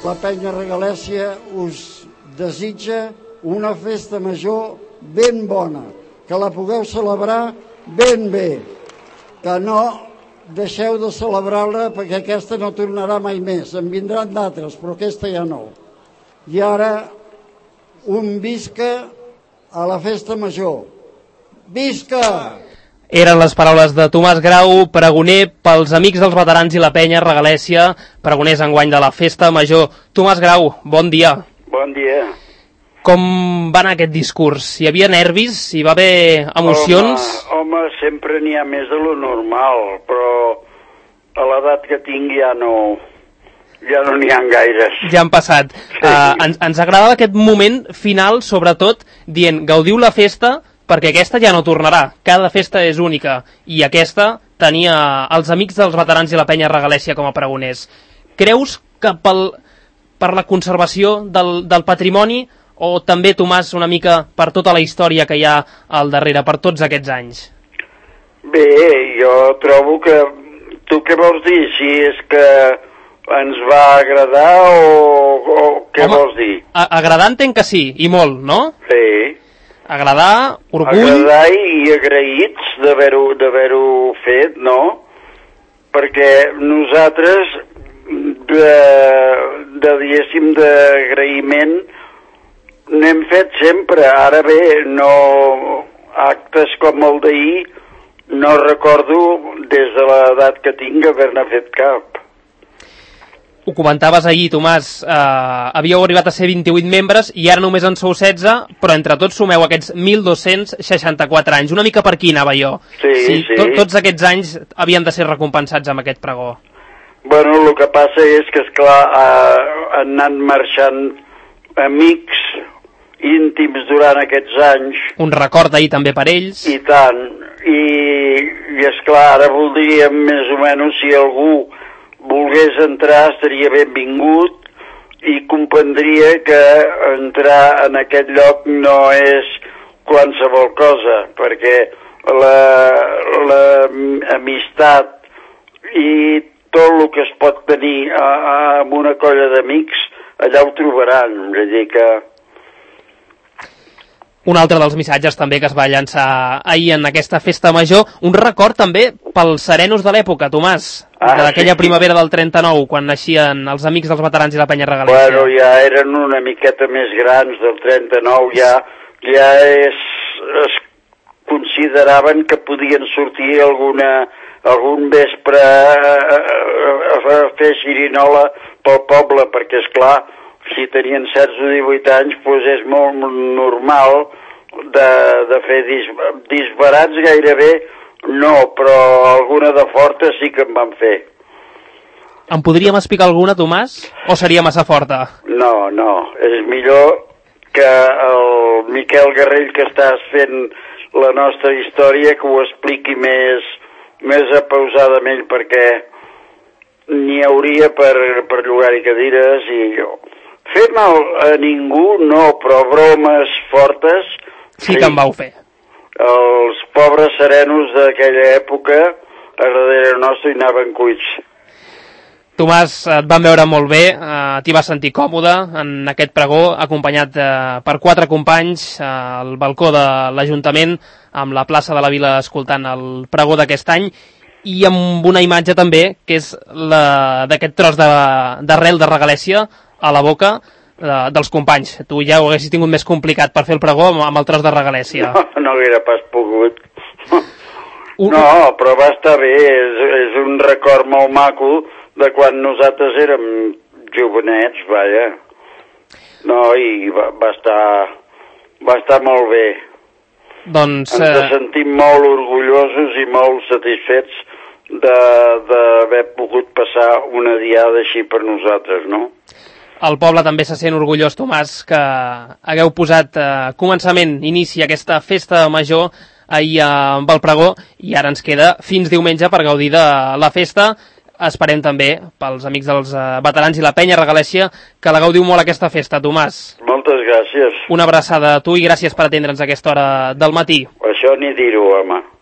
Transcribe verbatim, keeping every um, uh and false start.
La Penya Regalèssia us desitja una festa major ben bona, que la pugueu celebrar ben bé, que no deixeu de celebrar-la perquè aquesta no tornarà mai més, en vindran d'altres, però aquesta ja no. I ara, un visca a la festa major. Visca! Eren les paraules de Tomàs Grau, pregoner pels Amics dels Veterans i la Penya Regalèssia, pregoners enguany de la festa major. Tomàs Grau, bon dia. Bon dia. Com va anar aquest discurs? Hi havia nervis? Hi va haver emocions? Home, home sempre n'hi ha més de lo normal, però a l'edat que tinc ja no ja no n'hi ha gaires. Ja han passat. Sí. Uh, ens, ens agradava aquest moment final, sobretot, dient, gaudiu la festa, perquè aquesta ja no tornarà. Cada festa és única, i aquesta tenia els Amics dels Veterans i la Penya Regalèssia com a pregoners. Creus que pel, per la conservació del, del patrimoni, o també, Tomàs, una mica per tota la història que hi ha al darrere, per tots aquests anys? Bé, jo trobo que... Tu què vols dir? Si és que ens va agradar o, o què Home, vols dir? A agradar entenc que sí, i molt, no? Sí. Agradar, orgull... Agradar i agraïts d'haver-ho d'haver-ho fet, no? Perquè nosaltres, de, de diguéssim, d'agraïment, n'hem fet sempre. Ara bé, no, actes com el d'ahir no recordo des de l'edat que tinc haver-ne fet cap. Ho comentaves ahir, Tomàs, eh, havíeu arribat a ser vint-i-vuit membres i ara només en sou setze, però entre tots sumeu aquests mil dos-cents seixanta-quatre anys. Una mica per aquí anava jo. Sí, sí. sí. Tot, tots aquests anys havien de ser recompensats amb aquest pregó. Bueno, el que passa és que, esclar, eh, han anat marxant amics íntims durant aquests anys. Un record ahir també per ells. I tant. I, i esclar, ara voldríem més o menys, si algú volgués entrar, estaria benvingut i comprendria que entrar en aquest lloc no és qualsevol cosa, perquè l'amistat i tot el que es pot tenir a, a, amb una colla d'amics, allà ho trobaran. És a dir que... Un altre dels missatges també que es va llançar ahir en aquesta festa major, un record també pels serenos de l'època, Tomàs, ah, d'aquella sí, primavera del trenta-nou, quan naixien els Amics dels Veterans i la Penya Regalèssia. Bueno, ja eren una miqueta més grans del trenta-nou, ja, ja es, es consideraven que podien sortir alguna, algun vespre a, a, a fer xirinola pel poble, perquè, esclar, si tenien setze o divuit anys, doncs és molt normal de, de fer dis, disbarats gairebé, no, però alguna de forta sí que en van fer. En podríem explicar alguna, Tomàs? O seria massa forta? No, no, és millor que el Miquel Garrell, que estàs fent la nostra història, que ho expliqui més, més apausadament, perquè n'hi hauria per, per llogar-hi cadires i... Fer mal a ningú, no, però bromes fortes... Sí, sí que en vau fer. Els pobres serenos d'aquella època, a darrere nostre, hi anaven cuits. Tomàs, et van veure molt bé, eh, t'hi vas sentir còmode en aquest pregó, acompanyat eh, per quatre companys eh, al balcó de l'Ajuntament, amb la plaça de la Vila escoltant el pregó d'aquest any, i amb una imatge també, que és la d'aquest tros d'arrel de, de Regalèssia, a la boca eh, dels companys. Tu ja ho haguessis tingut més complicat per fer el pregó amb, amb el tros de Regalèssia. No, no hauria pas pogut. Un... No, però va estar bé, és, és un record molt maco de quan nosaltres érem jovenets, vaja. No, i va, va estar va estar molt bé. Doncs... Ens eh... sentim molt orgullosos i molt satisfets d'haver pogut passar una diada així per nosaltres, no? El poble també se sent orgullós, Tomàs, que hagueu posat eh, començament, inici a aquesta festa major ahir amb el pregó, i ara ens queda fins diumenge per gaudir de la festa. Esperem també, pels Amics dels eh, Veterans i la Penya Regalèssia, que la gaudiu molt aquesta festa, Tomàs. Moltes gràcies. Una abraçada a tu i gràcies per atendre'ns a aquesta hora del matí. Això ni dir-ho, home.